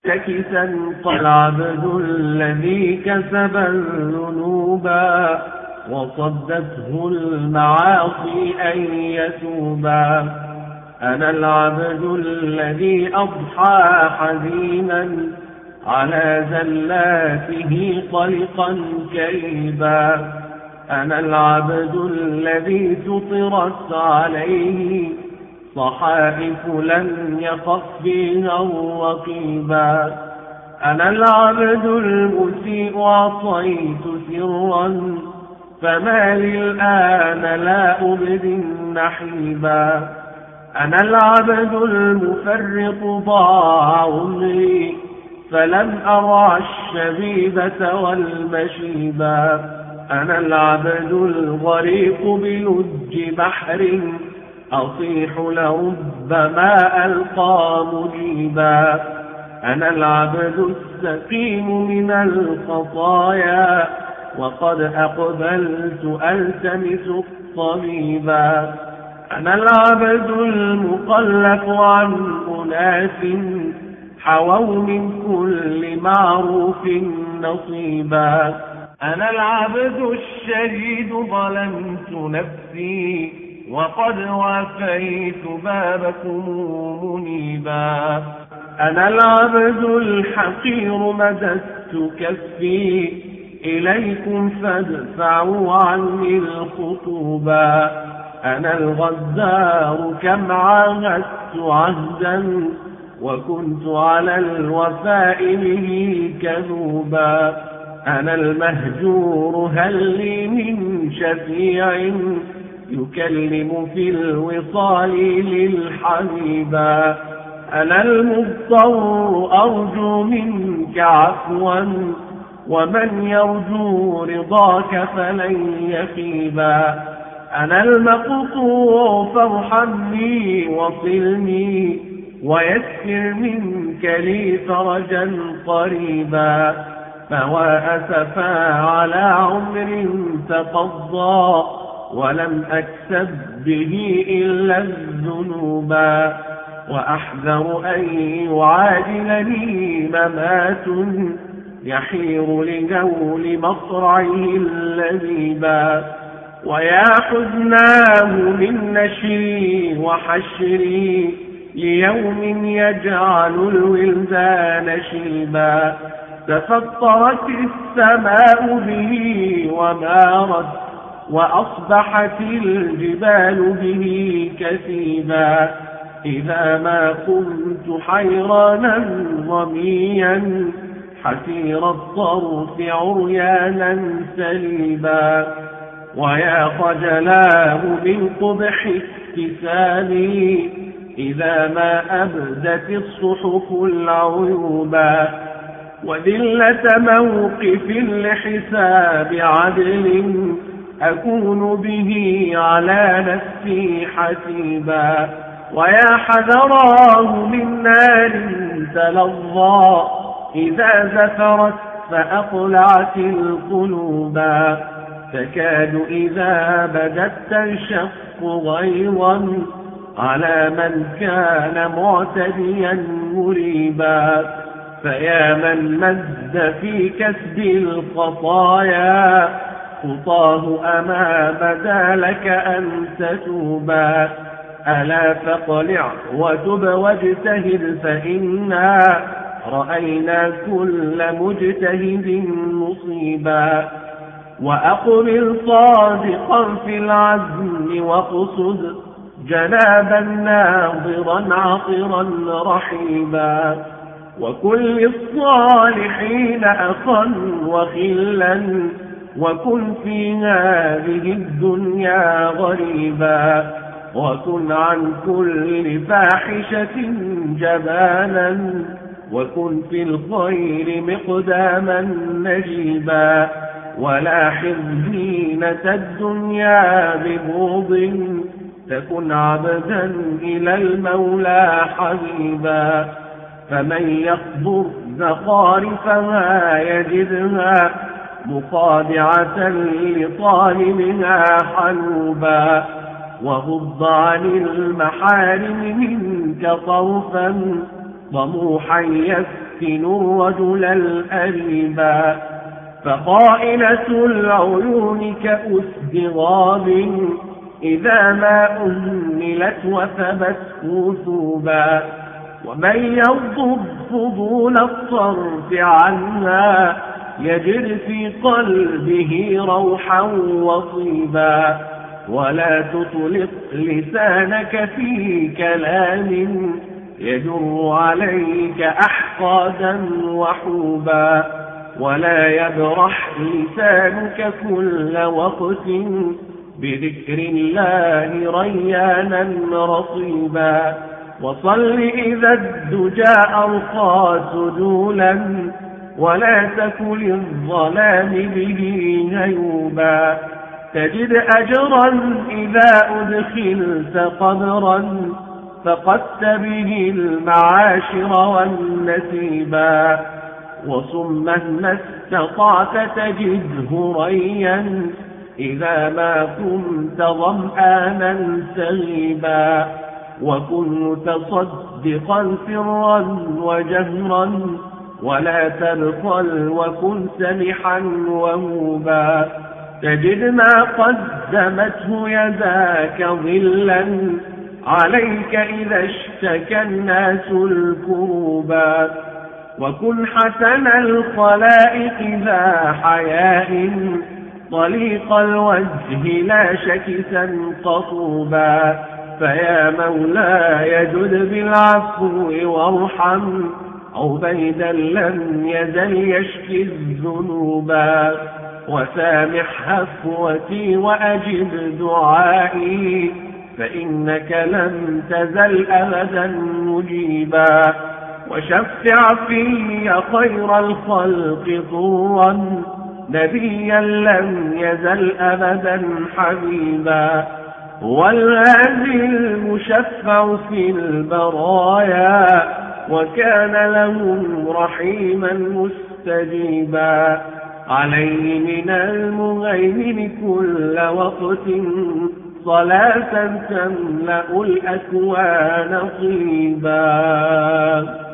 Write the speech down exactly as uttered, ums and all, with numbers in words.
تكسا العبد الذي كسب الذنوبا وصدته المعاصي أن يتوبا. أنا العبد الذي أضحى حزينا على زلاته طلقا كئيبا. أنا العبد الذي سطرت عليه صحائف لم يخف فيها الرقيبا. أنا العبد المسيء عصيت سرا فما لي الآن لا أبدي النحيبا. أنا العبد المفرط ضاع عمري فلم أرع الشبيبة والمشيبا. أنا العبد الغريق بلج بحر أصيح لربما ألقى مجيبا. أنا العبد السقيم من الخطايا وقد أقبلت ألتمس الطبيبا. أنا العبد المقلف عن أناس حووا من كل معروف نصيبا. أنا العبد الشهيد ظلمت نفسي وقد وافيت بابكم منيبا. أنا العبد الحقير مددت كفي إليكم فادفعوا عني الخطوبا. أنا الغدار كم عاهدت عهدا وكنت على الوفاء به كذوبا. أنا المهجور هل لي من شفيع يكلم في الوصال للحبيبا. أنا المضطر أرجو منك عفوا ومن يرجو رضاك فلن يخيبا. أنا المقطوع فارحمني وصلني ويسر منك لي فرجا قريبا. فوا أسفا على عمر تقضى ولم أكسب به إلا الذنوبا. وأحذر أن يعادلني ممات يحير لجول مصرعه اللبيبا. ويا حزناه من نشري وحشري ليوم يجعل الولدان شيبا. تفطرت السماء به ومارت وأصبحت الجبال به كثيبا. إذا ما كنت حيرانا ضميا حسير الطرف عريانا سليبا. ويا خجلاه من قبح ابتسامي إذا ما أبدت الصحف العيوبا. وذلة موقف لحساب عدل أكون به على نفسي حسيبا. ويا حذراه من نار تلظى إذا زفرت فأقلعت القلوبا. تكاد إذا بدت تنشق غيظا على من كان معتديا مريبا. فيا من مد في كسب الخطايا خطاه أما بدا لك أن تتوبا. ألا فاقلع وتب واجتهد فإنا رأينا كل مجتهد مصيبا. وأقبل صادقا في العزم واقصد جنابا ناظرا عطرا رحيبا. وكل الصالحين أخا وخلا وكن في هذه الدنيا غريبا. وكن عن كل فاحشة جبانا وكن في الخير مقداما نجيبا. ولاحظ زينة الدنيا ببغض تكن عبدا إلى المولى حبيبا. فمن يخبر زخارفها يجدها مخادعة لطالبها حنوبا. وغض عن المحارم منك طرفا طموحا يفتن الرجل الأريبا. فقائلة العيون كأسد غاب إذا ما أهملت وثبت كثوبا. ومن يغضب فضول الصرف عنها يجد في قلبه روحا وطيبا. ولا تطلق لسانك في كلام يجر عليك أحقادا وحوبا. ولا يبرح لسانك كل وقت بذكر الله ريانا رصيبا. وصل إذا الدجى أرقى سجولا ولا تكن الظلام به هيوبا. تجد أجرا إذا أدخلت قبرا فقدت به المعاشر والنسيبا. وصم مهما استطعت تجده ريا إذا ما كنت ظمآنا سغيبا. وكن متصدقا سرا وجهرا ولا تبخل وكن سمحا وهوبا. تجد ما قدمته يداك ظلا عليك إذا اشتكى الناس الكروبا. وكن حسن الخلائق ذا حياء طليق الوجه لا شكسا قصوبا. فيا مولاي يجد بالعفو وارحم عبيدا لم يزل يشكي الذنوبا. وسامح هفوتي وأجب دعائي فإنك لم تزل أبدا مجيبا. وشفع في خير الخلق طورا نبيا لم يزل أبدا حبيبا. هو الهادي المشفع في البرايا وكان لهم رحيما مستجيبا. عليه من المهيمن كل وقت صلاة تملأ الأكوان طيبا.